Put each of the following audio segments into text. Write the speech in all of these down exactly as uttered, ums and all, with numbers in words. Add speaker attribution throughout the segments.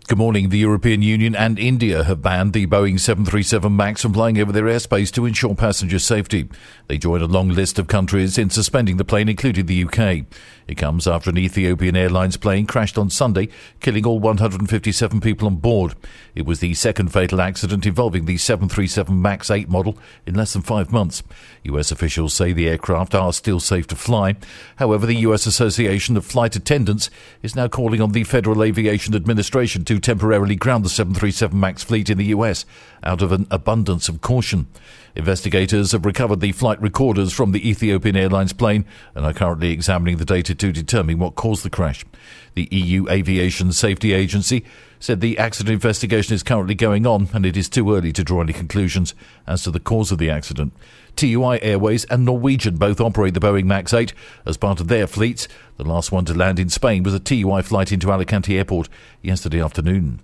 Speaker 1: Good morning. The European Union and India have banned the Boeing seven thirty-seven MAX from flying over their airspace to ensure passenger safety. They join a long list of countries in suspending the plane, including the U K. It comes after an Ethiopian Airlines plane crashed on Sunday, killing all one hundred fifty-seven people on board. It was the second fatal accident involving the seven thirty-seven MAX eight model in less than five months. U S officials say the aircraft are still safe to fly. However, the U S Association of Flight Attendants is now calling on the Federal Aviation Administration to temporarily ground the seven thirty-seven MAX fleet in the U S out of an abundance of caution. Investigators have recovered the flight recorders from the Ethiopian Airlines plane and are currently examining the data to determine what caused the crash. The E U Aviation Safety Agency said the accident investigation is currently going on and it is too early to draw any conclusions as to the cause of the accident. T U I Airways and Norwegian both operate the Boeing MAX eight as part of their fleets. The last one to land in Spain was a T U I flight into Alicante Airport yesterday afternoon.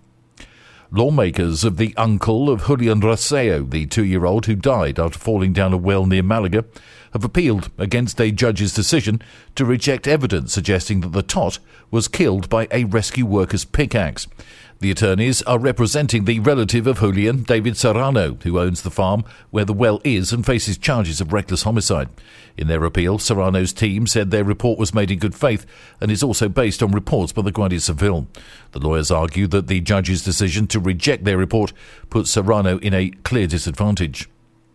Speaker 1: Lawmakers of the uncle of Julian Raseo, the two-year-old who died after falling down a well near Malaga, have appealed against a judge's decision to reject evidence suggesting that the tot was killed by a rescue worker's pickaxe. The attorneys are representing the relative of Julian, David Serrano, who owns the farm where the well is and faces charges of reckless homicide. In their appeal, Serrano's team said their report was made in good faith and is also based on reports by the Guardia Civil. The lawyers argue that the judge's decision to reject their report puts Serrano in a clear disadvantage.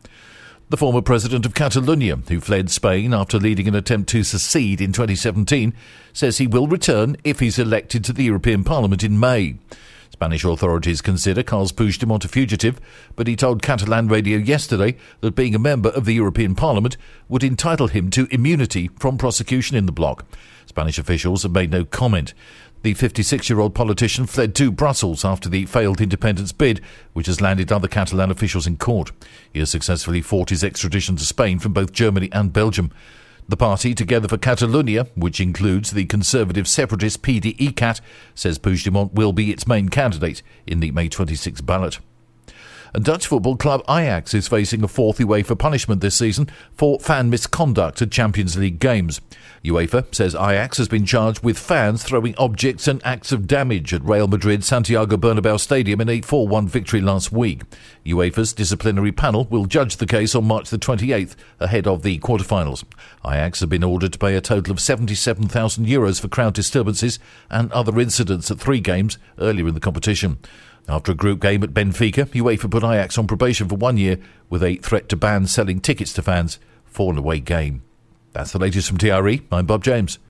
Speaker 1: The former president of Catalonia, who fled Spain after leading an attempt to secede in twenty seventeen, says he will return if he's elected to the European Parliament in May. Spanish authorities consider Carles Puigdemont a fugitive, but he told Catalan radio yesterday that being a member of the European Parliament would entitle him to immunity from prosecution in the bloc. Spanish officials have made no comment. The fifty-six-year-old politician fled to Brussels after the failed independence bid, which has landed other Catalan officials in court. He has successfully fought his extradition to Spain from both Germany and Belgium. The party, Together for Catalonia, which includes the conservative separatist P D E C A T, says Puigdemont will be its main candidate in the May twenty-sixth ballot. And Dutch football club Ajax is facing a fourth UEFA punishment this season for fan misconduct at Champions League games. UEFA says Ajax has been charged with fans throwing objects and acts of damage at Real Madrid Santiago Bernabeu Stadium in a four one victory last week. UEFA's disciplinary panel will judge the case on March the twenty-eighth ahead of the quarterfinals. Ajax have been ordered to pay a total of seventy-seven thousand euros for crowd disturbances and other incidents at three games earlier in the competition. After a group game at Benfica, UEFA put Ajax on probation for one year with a threat to ban selling tickets to fans for an away game. That's the latest from T R E. I'm Bob James.